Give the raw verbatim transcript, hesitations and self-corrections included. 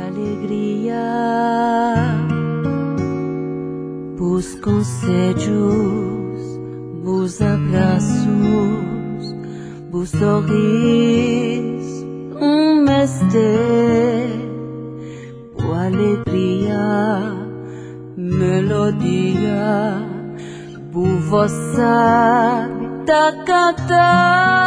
alegria, bons conselhos, bons abraços, bons sorrisos, um mestre, boa alegria, melodia, boa voz da cantar.